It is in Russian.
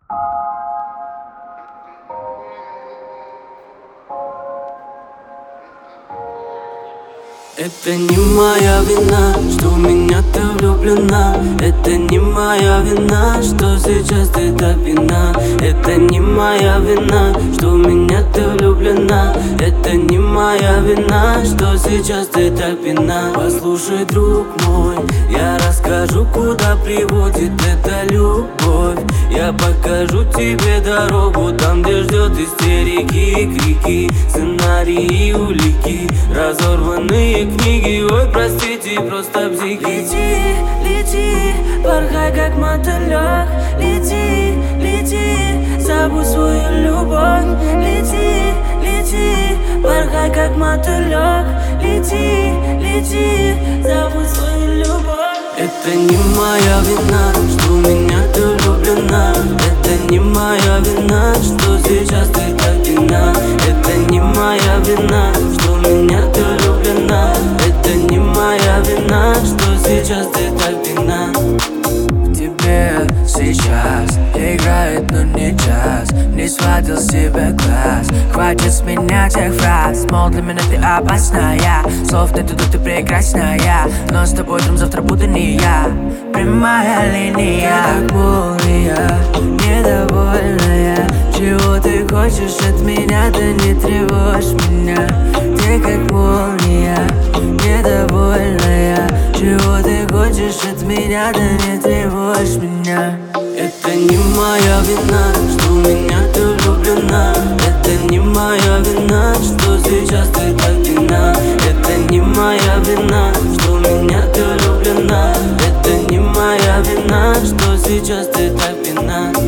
Это не моя вина, что в меня ты влюблена. Это не моя вина, что сейчас ты так пьяна. Это не моя вина, что в меня ты влюблена. Это не моя вина, что сейчас ты так пьяна. Послушай, друг мой, я расскажу, куда приводит эта любовь. Я покажу тебе дорогу, там, где ждет истерики и крики, сценарии и улики, разорванные книги. Ой, простите, просто бзики. Лети, лети, порхай как мотылек. Лети, лети, забудь свою любовь. Лети, лети, порхай как мотылек. Лети, лети, забудь свою любовь. Это не моя вина, что в меня ты влюблена. Это не моя вина, что сейчас ты так пьяна. Это не моя вина, что в меня ты влюблена. Это не моя вина, что сейчас ты так пьяна. В тебе сейчас играет, но не час. Не сводил с тебя глаз. Хватит с меня тех фраз, мол, для меня ты опасная. Слов нет, тут ты прекрасная, но с тобой утром завтра буду не я. Прямая линия, как молния, недовольная. Чего ты хочешь от меня, да не тревожь меня. Ты как молния, недовольная. Чего ты хочешь от меня, да не тревожь меня. Это не моя вина, что в меня ты влюблена. Это не моя вина, что сейчас ты так пьяна. Это не моя вина, что в меня ты влюблена. Это не моя вина, что сейчас ты так пьяна.